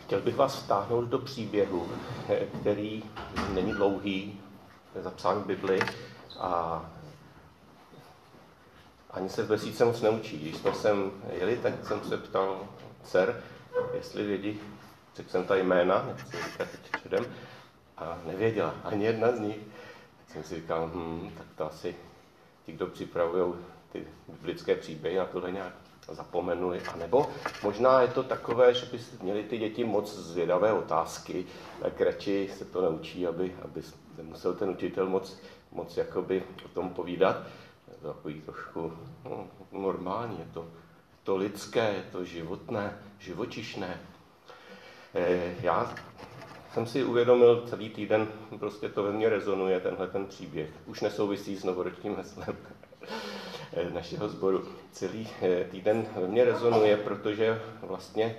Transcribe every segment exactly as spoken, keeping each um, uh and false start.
Chtěl bych vás vtáhnout do příběhu, který není dlouhý, je zapsán v Bibli a ani se v vesíce moc neučí. Když jsme sem jeli, tak jsem se ptal dcer, jestli vědí, řekl jsem ta jména, nechci říkat teď předem, a nevěděla, ani jedna z nich. Tak jsem si říkal, hm, tak to asi ti, kdo připravují ty biblické příběhy, na tohle nějak zapomenuli. A nebo možná je to takové, že by měli ty děti moc zvědavé otázky, tak radši se to naučí, aby, aby nemusel ten učitel moc, moc jakoby o tom povídat. Je to takový trošku no, normální, je to, to lidské, je to životné, živočišné. E, já jsem si uvědomil celý týden, prostě to ve mně rezonuje, tenhle ten příběh. Už nesouvisí s novoročním heslem našeho sboru. Celý týden ve mně rezonuje, protože vlastně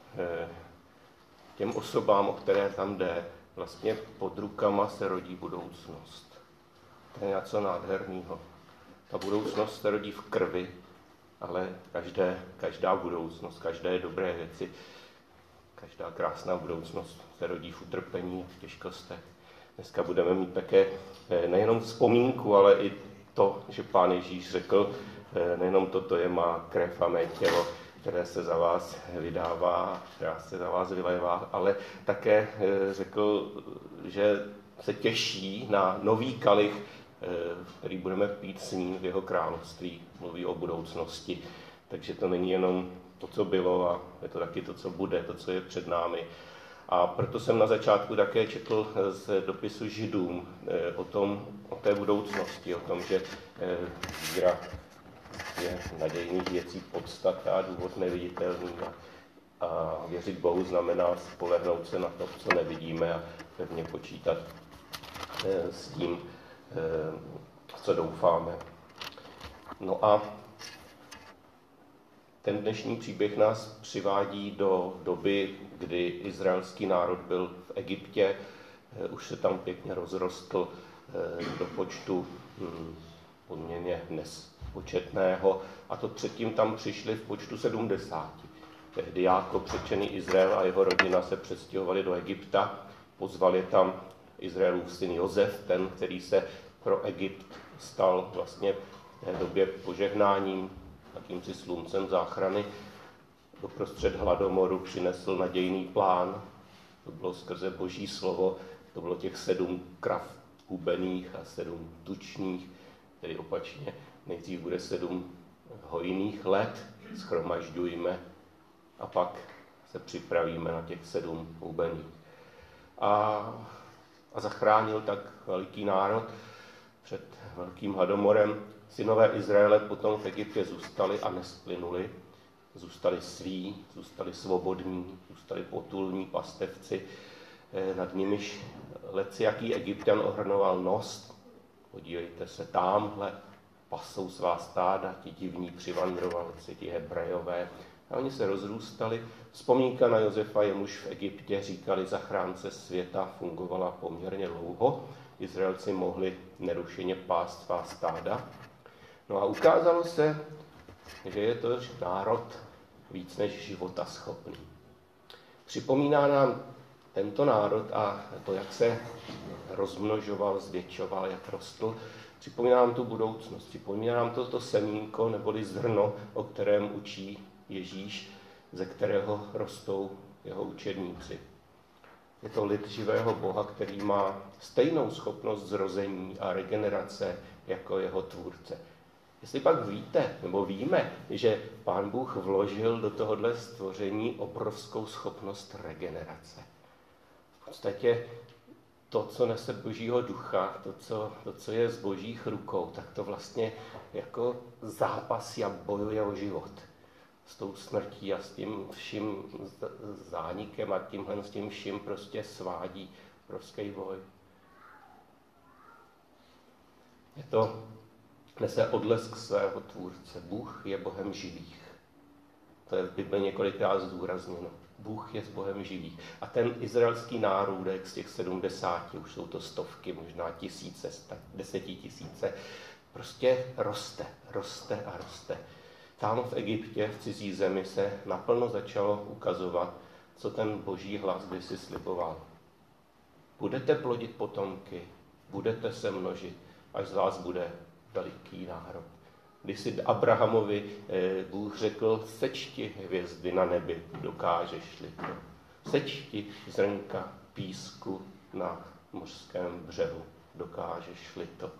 těm osobám, o které tam jde, vlastně pod rukama se rodí budoucnost. To je něco nádherného. Ta budoucnost se rodí v krvi, ale každé, každá budoucnost, každé dobré věci, každá krásná budoucnost se rodí v utrpení a v těžkostech. Dneska budeme mít také nejenom vzpomínku, ale i to, že Pán Ježíš řekl, nejenom toto je má krev a mé tělo, které se za vás vydává, která se za vás vylévá, ale také řekl, že se těší na nový kalich, který budeme pít s ním v jeho království. Mluví o budoucnosti. Takže to není jenom to, co bylo, a je to taky to, co bude, to, co je před námi. A proto jsem na začátku také četl z dopisu Židům o tom, o té budoucnosti, o tom, že víra je nadějných věcí podstata a důvod neviditelný. A, a věřit Bohu znamená spolehnout se na to, co nevidíme, a pevně počítat s tím, co doufáme. No a ten dnešní příběh nás přivádí do doby, kdy izraelský národ byl v Egyptě, už se tam pěkně rozrostl do počtu poměrně nespočetného, a to předtím tam přišli v počtu sedmdesáti. Tehdy Jákob, přečený Izrael a jeho rodina se přestěhovali do Egypta, pozval je tam Izraelův syn Josef, ten, který se pro Egypt stal vlastně v té době požehnáním, jakýmsi sluncem záchrany. Doprostřed hladomoru přinesl nadějný plán. To bylo skrze Boží slovo, to bylo těch sedm krav hubených a sedm tučných, tedy opačně. Nejdřív bude sedm hojných let, shromažďujme, a pak se připravíme na těch sedm hubených. A, a zachránil tak veliký národ před velkým hladomorem. Synové Izraele potom v Egyptě zůstali a nesplynuli. Zůstali sví, zůstali svobodní, zůstali potulní pastevci. Nad nimiž lecjaký Egypťan ohrnoval nos. Podívejte se, támhle pasou svá stáda, ti divní přivandrovalci, ti Hebrejové. A oni se rozrůstali. Vzpomínka na Josefa, jemuž v Egyptě říkali zachránce světa, fungovala poměrně dlouho. Izraelci mohli nerušeně pást svá stáda. No a ukázalo se, že je to národ víc než života schopný. Připomíná nám tento národ a to, jak se rozmnožoval, zvětšoval, jak rostl. Připomíná nám tu budoucnost, připomíná nám to, to semínko neboli zrno, o kterém učí Ježíš, ze kterého rostou jeho učedníci. Je to lid živého Boha, který má stejnou schopnost zrození a regenerace jako jeho tvůrce. Jestli pak víte, nebo víme, že Pán Bůh vložil do tohohle stvoření obrovskou schopnost regenerace. V podstatě to, co nese Božího ducha, to co, to, co je z Božích rukou, tak to vlastně jako zápasí a bojuje o život. S tou smrtí a s tím vším zánikem a tímhle s tím vším prostě svádí obrovský boj. Je to nese odlesk svého tvůrce. Bůh je Bohem živých. To je v Bibli několikrát zdůrazněno. Bůh je s Bohem živých. A ten izraelský nárůdek z těch sedmdesáti, už jsou to stovky, možná tisíce, desetitisíce, prostě roste, roste a roste. Tam v Egyptě, v cizí zemi, se naplno začalo ukazovat co ten boží hlas kdysi sliboval. Budete plodit potomky, budete se množit, až z vás bude veliký národ. Když si Abrahamovi Bůh řekl, sečti hvězdy na nebi, dokážeš-li to. Sečti zrnka písku na mořském břehu, dokážeš-li to.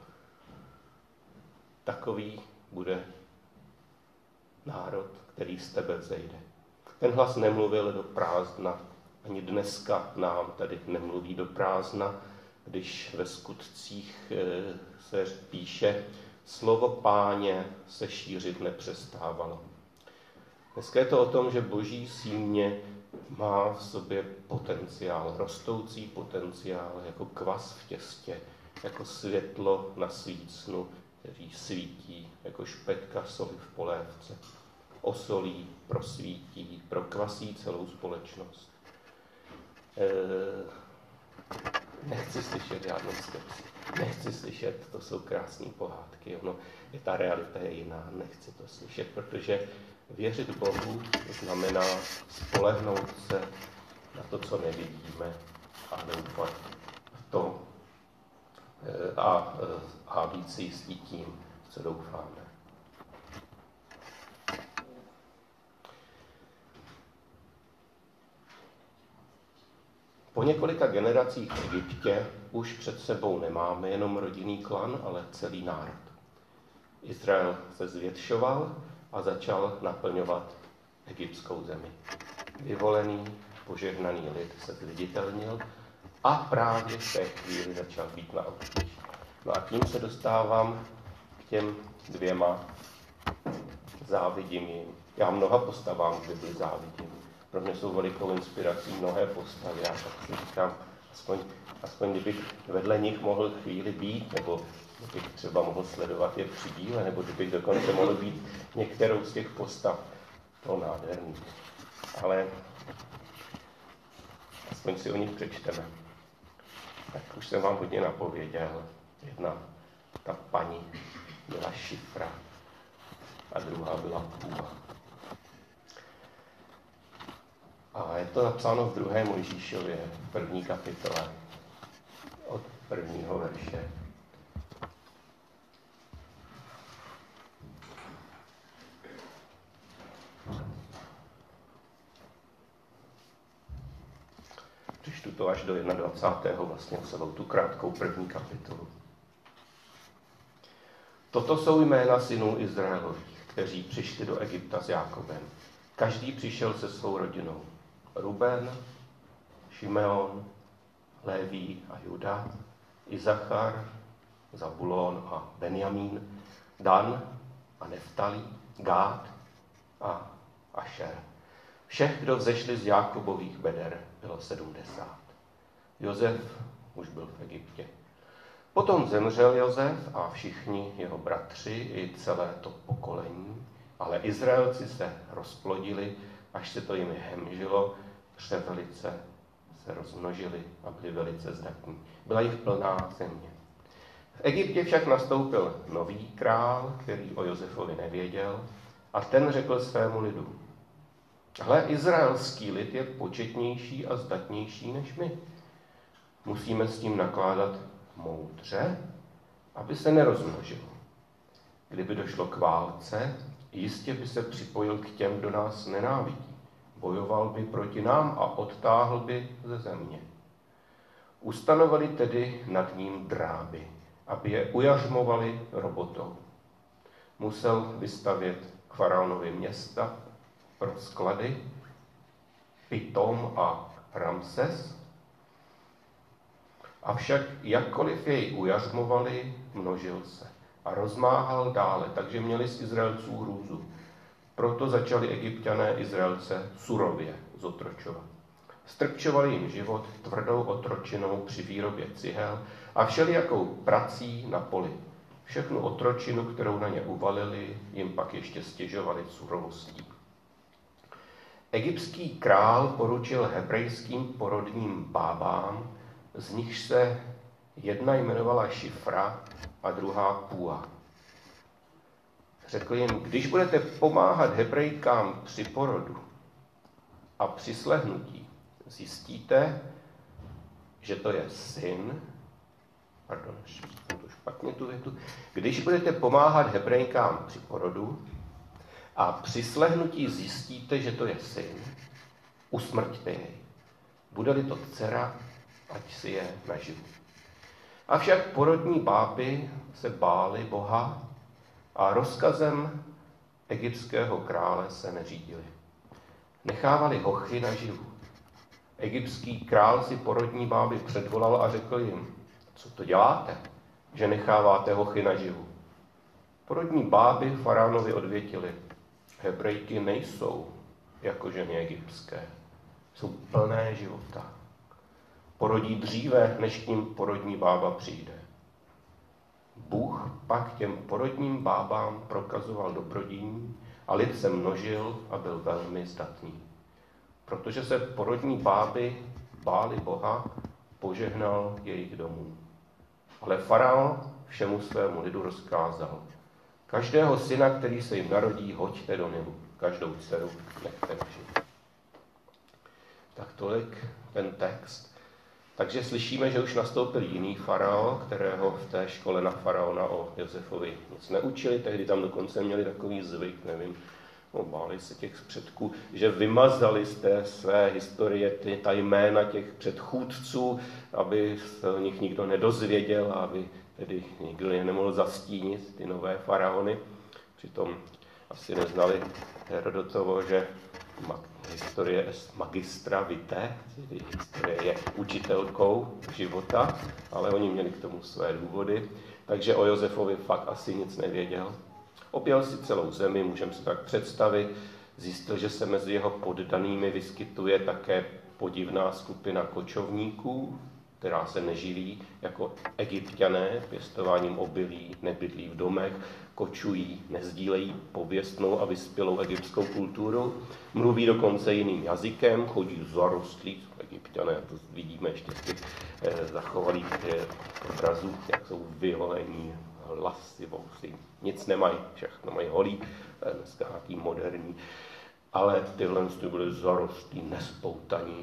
Takový bude národ, který z tebe vzejde. Ten hlas nemluvil do prázdna, ani dneska nám tady nemluví do prázdna, když ve skutcích se píše, slovo Páně se šířit nepřestávalo. Dneska je to o tom, že boží símě má v sobě potenciál, rostoucí potenciál, jako kvas v těstě, jako světlo na svícnu, který svítí, jako špetka soli v polévce. Osolí, prosvítí, prokvasí celou společnost. E, nechci slyšet žádnou skepsi. Nechci slyšet, to jsou krásné pohádky, ono, je ta realita je jiná, nechci to slyšet, protože věřit Bohu znamená spolehnout se na to, co nevidíme, a doufat v to a, a být si jistí tím, co doufáme. Po několika generacích v Egyptě už před sebou nemáme jenom rodinný klan, ale celý národ. Izrael se zvětšoval a začal naplňovat egyptskou zemi. Vyvolený, požehnaný lid se zviditelnil a právě v té chvíli začal být na obtíž. No a tím se dostávám k těm dvěma závidím jim. Já mnoha postavám v Bibli závidím. Pro mě jsou velikou inspirací mnohé postavy. Já tak si říkám, aspoň, aspoň kdybych vedle nich mohl chvíli být, nebo kdybych třeba mohl sledovat je při díle, nebo kdybych dokonce mohl být některou z těch postav. To nádherný. Ale aspoň si o nich přečteme. Tak už jsem vám hodně napověděl. Jedna, ta paní, byla Šifra a druhá byla Púa. A je to napsáno v druhé Mojžíšově, v první kapitole, od prvního verše. Přečtu to až do dvacátého prvního vlastně celou tu krátkou první kapitolu. Toto jsou jména synů Izraelových, kteří přišli do Egypta s Jákobem. Každý přišel se svou rodinou. Ruben, Šimeon, Léví a Juda, Izachar, Zabulón a Benjamín, Dan a Neftalí, Gád a Ašer. Všech, kdo vzešli z Jákobových beder, bylo sedmdesát. Josef už byl v Egyptě. Potom zemřel Josef a všichni jeho bratři i celé to pokolení, ale Izraelci se rozplodili, až se to jim hemžilo, převelice se rozmnožili a byli velice zdatní. Byla jich plná země. V Egyptě však nastoupil nový král, který o Josefovi nevěděl, a ten řekl svému lidu: Hle, izraelský lid je početnější a zdatnější než my. Musíme s tím nakládat moudře, aby se nerozmnožil. Kdyby došlo k válce, jistě by se připojil k těm, kdo nás nenávidí. Bojoval by proti nám a odtáhl by ze země. Ustanovali tedy nad ním dráby, aby je ujažmovali robotou. Musel vystavět k faraonovi města pro sklady, Pitom a Ramses. Avšak jakkoliv jej ujažmovali, množil se a rozmáhal dále, takže měli z Izraelců hrůzu. Proto začali Egypťané Izraelce surově zotročovat. Strpčovali jim život tvrdou otročinou při výrobě cihel a všelijakou prací na poli. Všechnu otročinu, kterou na ně uvalili, jim pak ještě stěžovali surovostí. Egyptský král poručil hebrejským porodním bábám, z nichž se jedna jmenovala Šifra a druhá Púa. Řekl jim: když budete pomáhat Hebrejkám při porodu a při slehnutí, zjistíte, že to je syn, pardon, jsem to špatně tu větu, když budete pomáhat Hebrejkám při porodu a při slehnutí zjistíte, že to je syn, usmrťte jej. Bude-li to dcera, ať si je naživu. Avšak porodní báby se bály Boha a rozkazem egyptského krále se neřídili. Nechávali hochy naživu. Egyptský král si porodní báby předvolal a řekl jim, co to děláte, že necháváte hochy naživu. Porodní báby faraonovi odvětili, Hebrejky nejsou jako ženy egyptské, jsou plné života. Porodí dříve, než k ním porodní bába přijde. Bůh pak těm porodním bábám prokazoval dobrodění a lid se množil a byl velmi zdatný. Protože se porodní báby báli Boha, požehnal jejich domů. Ale faraon všemu svému lidu rozkázal. Každého syna, který se jim narodí, hoďte do Nilu. Každou dceru nechte nažít. Tak tolik ten text. Takže slyšíme, že už nastoupil jiný faraon, kterého v té škole na faraona o Josefovi nic neučili. Tehdy tam dokonce měli takový zvyk, nevím, no, báli se těch předků, že vymazali z té své historie ty, ta jména těch předchůdců, aby se o nich nikdo nedozvěděl a aby tedy nikdo je nemohl zastínit ty nové faraony. Přitom asi neznali Herodotovo, že historie est magistra vitae, tedy historie je učitelkou života, ale oni měli k tomu své důvody, takže o Josefovi fakt asi nic nevěděl. Objel si celou zemi, můžeme si tak představit, zjistil, že se mezi jeho poddanými vyskytuje také podivná skupina kočovníků, která se neživí jako Egypťané, pěstováním obilí, nebydlí v domech, kočují, nezdílejí pověstnou a vyspělou egyptskou kulturu, mluví dokonce jiným jazykem, chodí zarostlí, Egypťané, to vidíme ještě z těch eh, zachovalých eh, obrazů, jak jsou vyholení, hlasy, vousy, nic nemají, všechno mají holí, eh, dneska nějaký moderní, ale tyhle byly zarostlí, nespoutaní,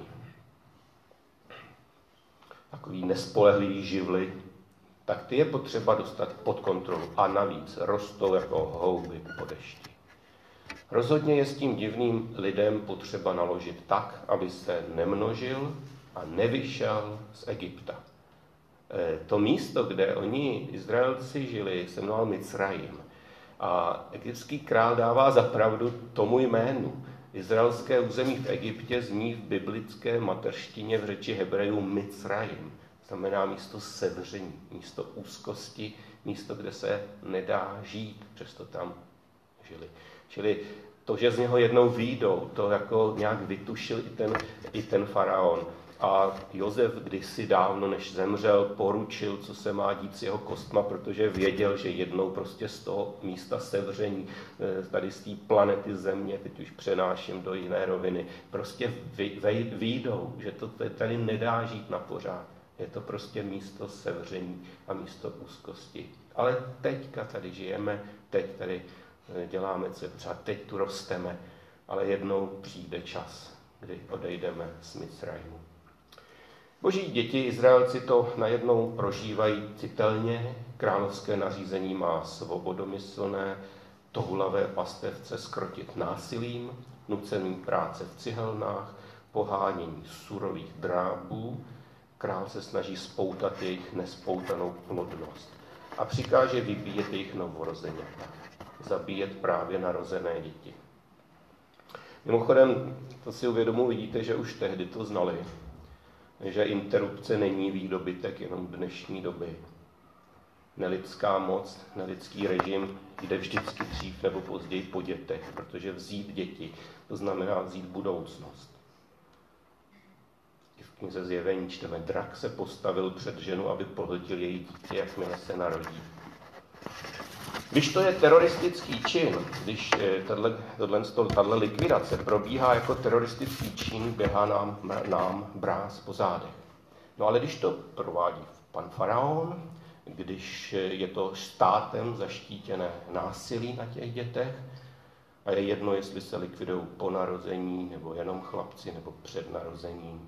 takový nespolehlivý živly, tak ty je potřeba dostat pod kontrolu. A navíc rostou jako houby po dešti. Rozhodně je s tím divným lidem potřeba naložit tak, aby se nemnožil a nevyšel z Egypta. E, to místo, kde oni, Izraelci, žili, se jmenoval Micrajim. A egyptský král dává za pravdu tomu jménu. Izraelské území v Egyptě zní v biblické mateřštině v řeči Hebrejů Micrajim. Znamená místo sevření, místo úzkosti, místo, kde se nedá žít, přesto tam žili. Čili to, že z něho jednou výjdou, to jako nějak vytušil i ten, i ten faraon. A Josef kdysi dávno, než zemřel, poručil, co se má dít s jeho kostma, protože věděl, že jednou prostě z toho místa sevření, tady z té planety Země, teď už přenáším do jiné roviny, prostě vyjdou, že to tady nedá žít na pořád. Je to prostě místo sevření a místo úzkosti. Ale teďka tady žijeme, teď tady děláme, co je potřeba, teď tu rosteme, ale jednou přijde čas, kdy odejdeme z Micrajimu. Boží děti, Izraelci, to najednou prožívají citelně, královské nařízení má svobodomyslné, toulavé pastevce skrotit násilím, nucený práce v cihelnách, pohánění surových drábů, král se snaží spoutat jejich nespoutanou plodnost a přikáže vybíjet jejich novorozeněta, zabíjet právě narozené děti. Mimochodem, to si uvědomuji, vidíte, že už tehdy to znali, že interrupce není výdobytek jenom dnešní doby. Nelidská moc, nelidský režim jde vždycky dřív nebo později po dětech, protože vzít děti, to znamená vzít budoucnost. V knize Zjevení čteme, drak se postavil před ženu, aby pohltil její dítě, jakmile se narodí. Když to je teroristický čin, když tato likvidace probíhá jako teroristický čin, běhá nám, nám bráz po zádech. No ale když to provádí pan faraon, když je to státem zaštítěné násilí na těch dětech, A je jedno, jestli se likvidují po narození, nebo jenom chlapci, nebo před narozením.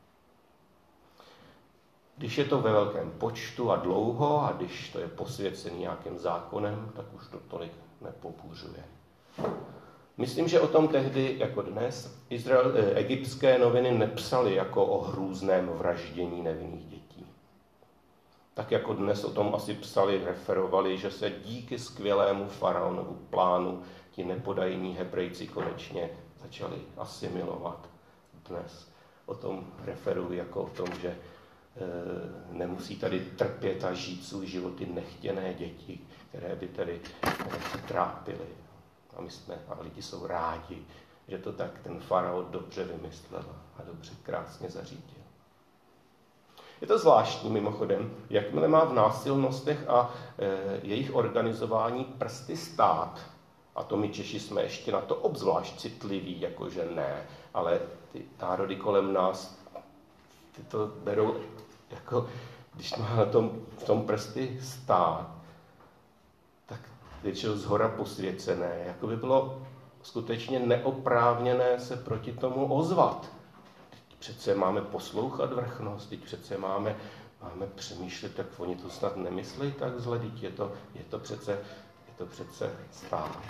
Když je to ve velkém počtu a dlouho, a když to je posvěcený nějakým zákonem, tak už to tolik nepopůřuje. Myslím, že o tom tehdy, jako dnes, Izrael, eh, egyptské noviny nepsaly jako o hrůzném vraždění nevinných dětí. Tak jako dnes o tom asi psali, referovali, že se díky skvělému faraonovu plánu ti nepodajní Hebrejci konečně začali asimilovat. Dnes o tom referují jako o tom, že e, nemusí tady trpět a žít svůj životy nechtěné děti, které by tedy se trápily. A my jsme, a lidi jsou rádi, že to tak ten faraon dobře vymyslel a dobře krásně zařídil. Je to zvláštní mimochodem, jakmile má v násilnostech a e, jejich organizování prsty stát, a to my Češi jsme ještě na to obzvlášť citliví, jakože ne, ale ty národy kolem nás ty to berou, jako když má na tom, v tom prsty stát, tak většinou zhora posvěcené, jako by bylo skutečně neoprávněné se proti tomu ozvat. Přece máme poslouchat vrchnost, teď přece máme, máme přemýšlet, tak oni to snad nemyslí tak zle, teď je to, je to přece, je to přece stát.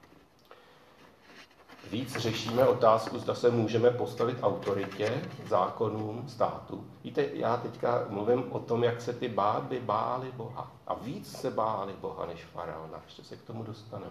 Víc řešíme otázku, zda se můžeme postavit autoritě, zákonům, státu. Víte, já teďka mluvím o tom, jak se ty báby bály Boha. A víc se bály Boha než faraona. Ještě se k tomu dostaneme.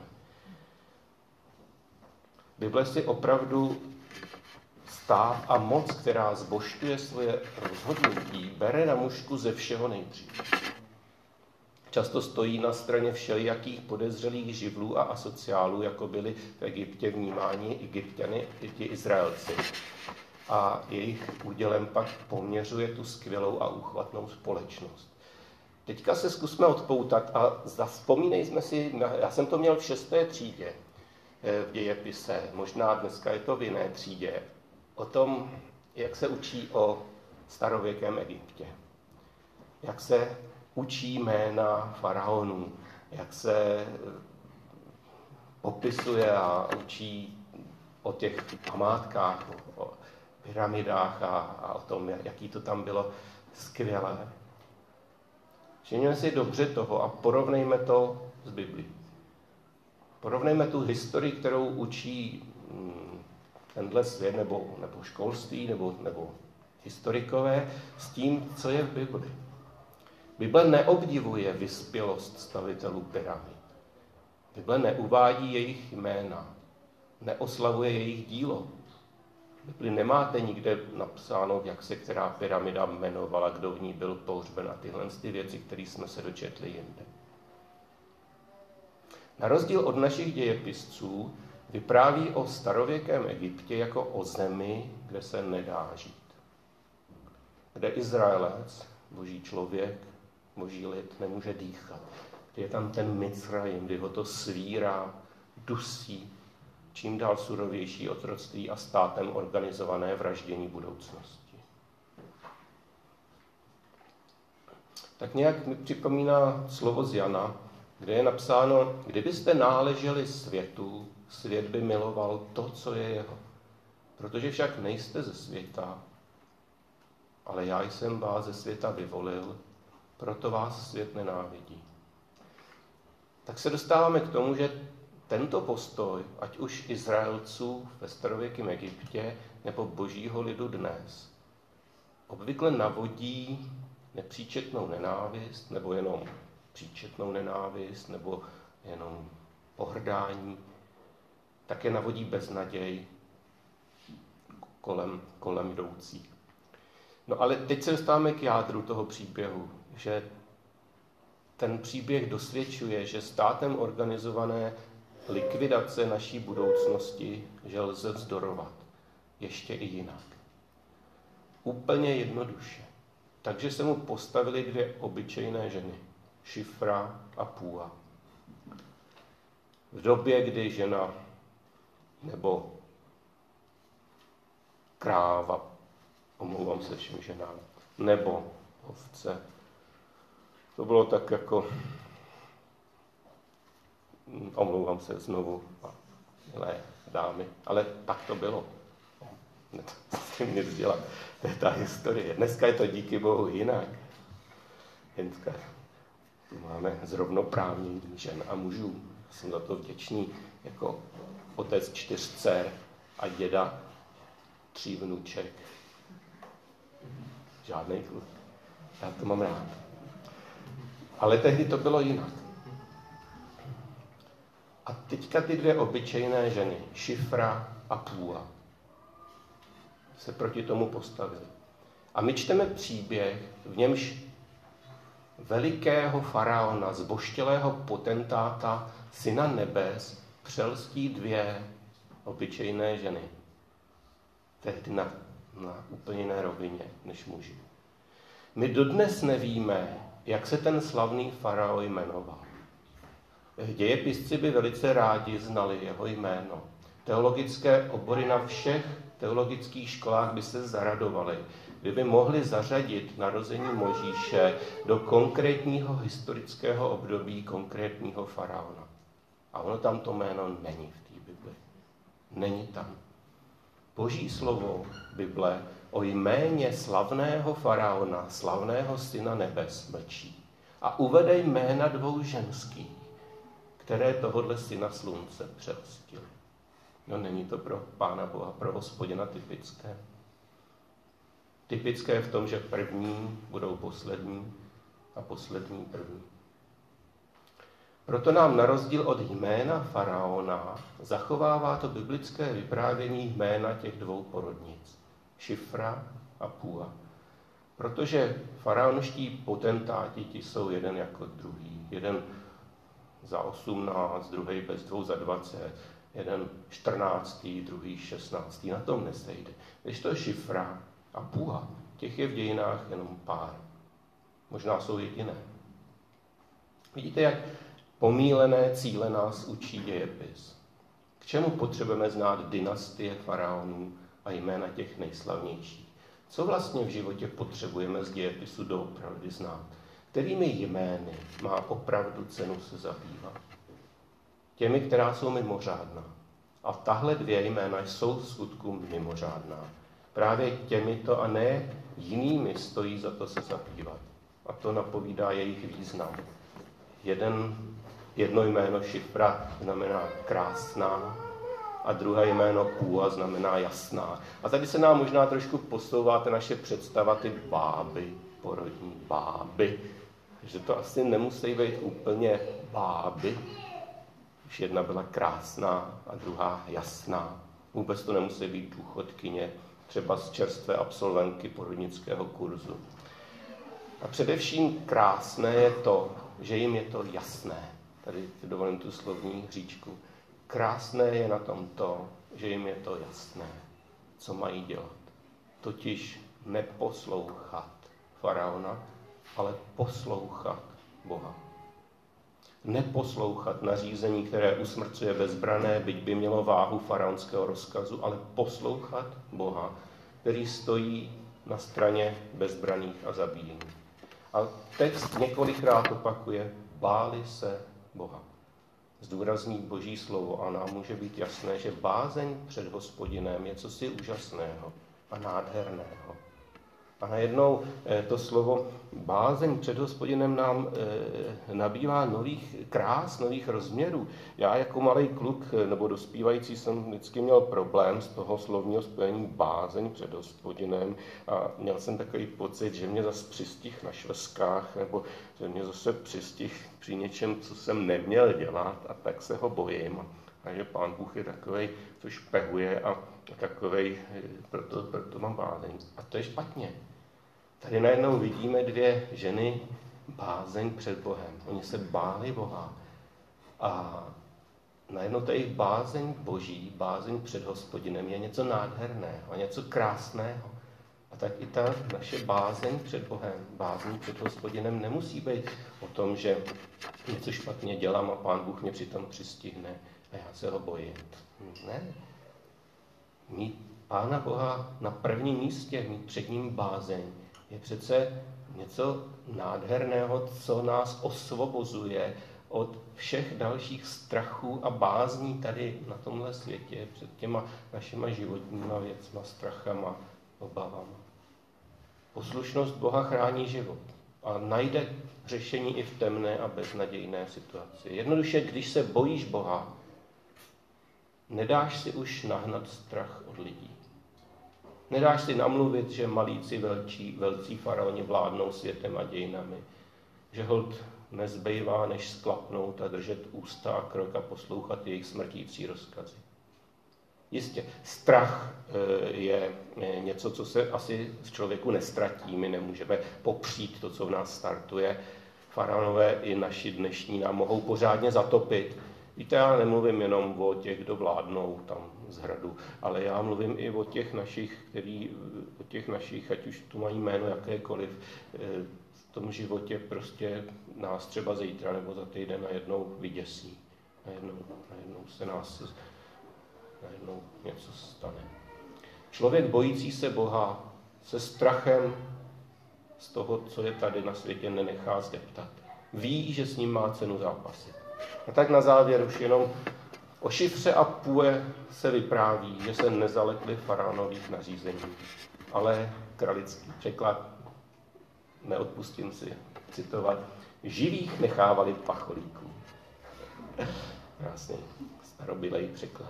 Bible si opravdu stát a moc, která zbožťuje svoje rozhodnutí, bere na mušku ze všeho nejdříve. Často stojí na straně všelijakých podezřelých živlů a asociálů, jako byli v Egyptě vnímáni Egypťany i ti Izraelci. A jejich údělem pak poměřuje tu skvělou a úchvatnou společnost. Teďka se zkusme odpoutat a zavzpomínejme si, já jsem to měl v šesté třídě v dějepise, možná dneska je to v jiné třídě, o tom, jak se učí o starověkém Egyptě. Jak se učí jména faraonů, jak se popisuje a učí o těch památkách, o, o pyramidách a, a o tom, jaký to tam bylo skvělé. Všimněme si dobře toho a porovnejme to s Biblí. Porovnejme tu historii, kterou učí tenhle svět, nebo, nebo školství, nebo, nebo historikové, s tím, co je v Bibli. Bible neobdivuje vyspělost stavitelů pyramid. Bible neuvádí jejich jména, neoslavuje jejich dílo. V Bibli nemáte nikde napsáno, jak se která pyramida jmenovala, kdo v ní byl pohřben a tyhle ty věci, které jsme se dočetli jinde. Na rozdíl od našich dějepisců vypráví o starověkém Egyptě jako o zemi, kde se nedá žít. Kde Izraelec, boží člověk, boží lid, nemůže dýchat. Kde je tam ten Micrajim, kdy ho to svírá, dusí, čím dál surovější otroctví a státem organizované vraždění budoucnosti. Tak nějak mi připomíná slovo z Jana, kde je napsáno, kdybyste náleželi světu, svět by miloval to, co je jeho. Protože však nejste ze světa, ale já jsem vás ze světa vyvolil, proto vás svět nenávidí. Tak se dostáváme k tomu, že tento postoj, ať už Izraelců ve starověkém Egyptě, nebo božího lidu dnes, obvykle navodí nepříčetnou nenávist, nebo jenom příčetnou nenávist, nebo jenom pohrdání, také navodí beznaděj kolem, kolem jdoucích. No ale teď se dostáváme k jádru toho příběhu, že ten příběh dosvědčuje, že státem organizované likvidace naší budoucnosti, že lze vzdorovat ještě i jinak. Úplně jednoduše. Takže se mu postavily dvě obyčejné ženy, Šifra a Púa. V době, kdy žena nebo kráva, omlouvám se všem ženám, nebo ovce, to bylo tak jako, omlouvám se znovu, milé dámy, ale tak to bylo. S tím nic dělat. To je ta historie. Dneska je to díky Bohu jinak. Dneska máme zrovnoprávnění žen a mužů. Jsem za to vděčný jako otec čtyř dcer a děda tří vnuček. Žádnej kluk. Já to mám rád. Ale tehdy to bylo jinak. A teďka ty dvě obyčejné ženy, Šifra a Púa, se proti tomu postavili. A my čteme příběh, v němž velikého faraona, zboštělého potentáta, syna nebes, přelstí dvě obyčejné ženy. Tehdy na, na úplně jiné rovině než muži. My dodnes nevíme, jak se ten slavný faraon jmenoval. Dějepisci by velice rádi znali jeho jméno. Teologické obory na všech teologických školách by se zaradovaly, kdyby mohli zařadit narození Možíše do konkrétního historického období konkrétního faraona. A ono tam to jméno není v té Bibli. Není tam. Boží slovo Bible o jméně slavného faraona, slavného syna nebes mlčí. A uvede jména dvou ženských, které tohodle syna slunce přelstily. No není to pro Pána Boha, pro Hospodina typické. Typické v tom, že první budou poslední a poslední první. Proto nám na rozdíl od jména faraona zachovává to biblické vyprávění jména těch dvou porodnic. Šifra a Púa. Protože faraonští potentáti ti jsou jeden jako druhý. Jeden za osmnáct, druhý bez dvou za dvacet, jeden čtrnáctý, druhý šestnáctý. Na tom nesejde. Když to je Šifra a Púa, těch je v dějinách jenom pár. Možná jsou jediné. Vidíte, jak pomílené cíle nás učí dějepis. K čemu potřebujeme znát dynastie faraonů a jména těch nejslavnějších? Co vlastně v životě potřebujeme z dějepisu doopravdy znát? Kterými jmény má opravdu cenu se zabývat? Těmi, která jsou mimořádná. A tahle dvě jména jsou v skutku mimořádná. Právě těmito a ne jinými stojí za to se zabývat. A to napovídá jejich význam. Jeden, jedno jméno Šifra znamená krásná a druhé jméno Púa znamená jasná. A tady se nám možná trošku posouvá ta naše představa, ty báby, porodní báby, že to asi nemusí být úplně báby, když jedna byla krásná a druhá jasná. Vůbec to nemusí být důchodkyně, třeba z čerstvé absolventky porodnického kurzu. A především krásné je to, že jim je to jasné. Tady dovolím tu slovní hříčku. Krásné je na tom to, že jim je to jasné, co mají dělat. Totiž neposlouchat faraona, ale poslouchat Boha. Neposlouchat nařízení, které usmrcuje bezbrané, byť by mělo váhu faraonského rozkazu, ale poslouchat Boha, který stojí na straně bezbraných a zabíjených. A text několikrát opakuje, báli se Boha. Zdůrazní Boží slovo a nám může být jasné, že bázeň před Hospodinem je cosi úžasného a nádherného. A najednou to slovo bázeň před Hospodinem nám nabývá nových krás, nových rozměrů. Já jako malý kluk nebo dospívající jsem vždycky měl problém z toho slovního spojení bázeň před Hospodinem a měl jsem takový pocit, že mě zase přistih na šveskách nebo že mě zase přistih při něčem, co jsem neměl dělat a tak se ho bojím. A že Pán Bůh je takovej, co špehuje a takovej, proto, proto mám bázeň. A to je špatně. Tady najednou vidíme dvě ženy bázeň před Bohem. Oni se báli Boha. A najednou ta jejich bázeň Boží, bázeň před Hospodinem je něco nádherného, něco krásného. A tak i ta naše bázeň před Bohem, bázeň před Hospodinem nemusí být o tom, že něco špatně dělám a Pán Bůh mě přitom přistihne a já se ho bojím. Ne. Mít Pána Boha na prvním místě, mít před ním bázeň, je přece něco nádherného, co nás osvobozuje od všech dalších strachů a bázní tady na tomhle světě před těma našima životníma věcma, strachama, obavama. Poslušnost Boha chrání život a najde řešení i v temné a beznadějné situaci. Jednoduše, když se bojíš Boha, nedáš si už nahnat strach od lidí. Nedáš si namluvit, že malíci velčí, velcí faraoni vládnou světem a dějinami. Že holt nezbývá, než sklapnout a držet ústa a krok a poslouchat jejich smrtící rozkazy. Jistě, strach je něco, co se asi v člověku nestratí. My nemůžeme popřít to, co v nás startuje. Faraonové i naši dnešní nám mohou pořádně zatopit. Víte, já nemluvím jenom o těch, kdo vládnou tam z hradu, ale já mluvím i o těch našich, který, o těch našich, ať už tu mají jméno jakékoliv, v tom životě prostě nás třeba zítra nebo za týden najednou vyděsí. Najednou, najednou se nás, najednou něco stane. Člověk bojící se Boha se strachem z toho, co je tady na světě, nenechá zdeptat. Ví, že s ním má cenu zápasit. A tak na závěr už jenom o Šifře a Pue se vypráví, že se nezalekli faraonových nařízení, ale kralický překlad, neodpustím si citovat, živých nechávali pacholíků. Krásný starobylej překlad.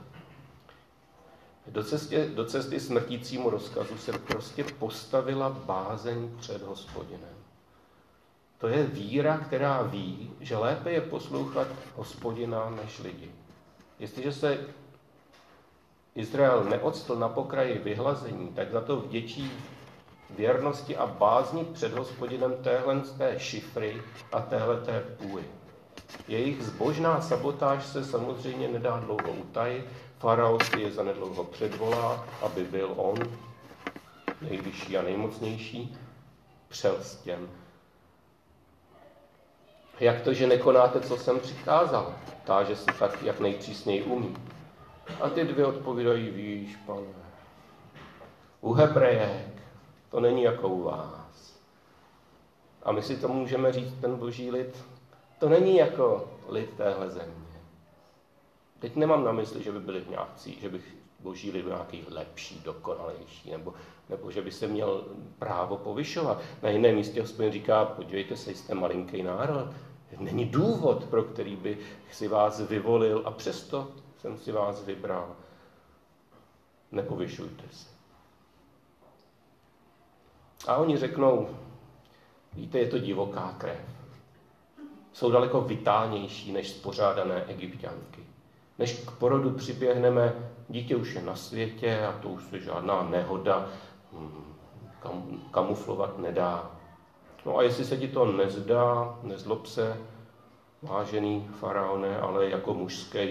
Do cesty, do cesty smrtícímu rozkazu se prostě postavila bázeň před Hospodinem. To je víra, která ví, že lépe je poslouchat Hospodina než lidi. Jestliže se Izrael neodstl na pokraji vyhlazení, tak za to vděčí věrnosti a bázni před Hospodinem téhle té Šifry a téhleté Půly. Jejich zbožná sabotáž se samozřejmě nedá dlouho utajit. Faraon si je zanedlouho předvolá, aby byl on, nejvyšší a nejmocnější, přelstěn. Jak to, že nekonáte, co jsem přikázal? Táže se tak, jak nejpřísněji umí. A ty dvě odpovídají, víš, pane, u Hebrejek to není jako u vás. A my si to můžeme říct, ten boží lid, to není jako lid téhle země. Teď nemám na mysli, že by byli nějaký, že bych boží lid byl nějaký lepší, dokonalejší, nebo, nebo že by se měl právo povyšovat. Na jiném místě Hospodin říká, podívejte se, jste malinký národ. Není důvod, pro který by si vás vyvolil a přesto jsem si vás vybral. Nepovyšujte se. A oni řeknou, víte, je to divoká krev. Jsou daleko vitálnější než spořádané Egypťanky. Než k porodu přiběhneme, dítě už je na světě a to už se žádná nehoda kam, kamuflovat nedá. No a jestli se ti to nezdá, nezlob se, vážený faraone, ale jako mužský,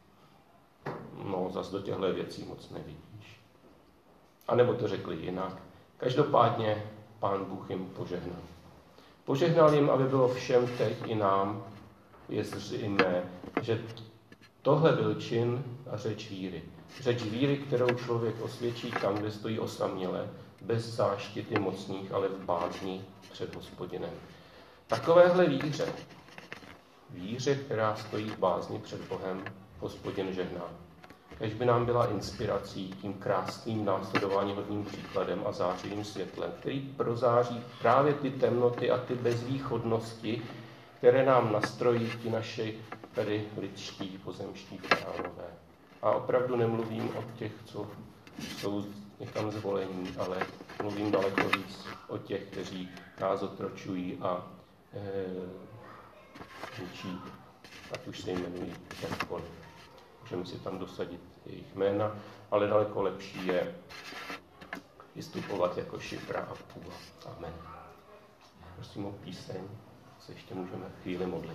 no zas do těchto věcí moc nevidíš. A nebo to řekli jinak. Každopádně Pán Bůh jim požehnal. Požehnal jim, aby bylo všem teď i nám je zřejmé, že tohle byl čin a řeč víry. Řeč víry, kterou člověk osvědčí tam, kde stojí osaměle, bez záštity mocných, ale v bázni před Hospodinem. Takovéhle víře, víře, která stojí v bázni před Bohem, Hospodin žehná. Kež by nám byla inspirací, tím krásným následováníhodným příkladem a zářivým světlem, který prozáří právě ty temnoty a ty bezvýchodnosti, které nám nastrojí ti naši tady lidští, pozemští faraonové. A opravdu nemluvím o těch, co jsou někam zvolení, ale mluvím daleko víc o těch, kteří nás otročují a e, ničí, ať už se jmenují jakkoliv. Můžeme si tam dosadit jejich jména, ale daleko lepší je vystupovat jako Šifra a Pua. Amen. Prosím o píseň, se ještě můžeme chvíli modlit.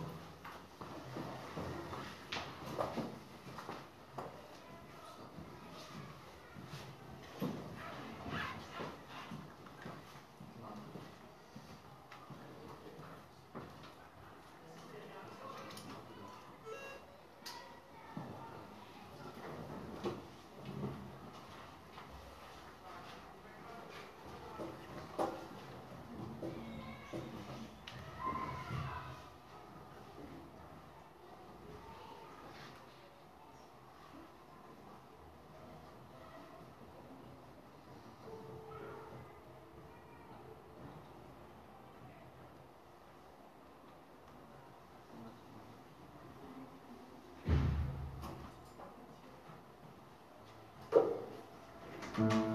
you.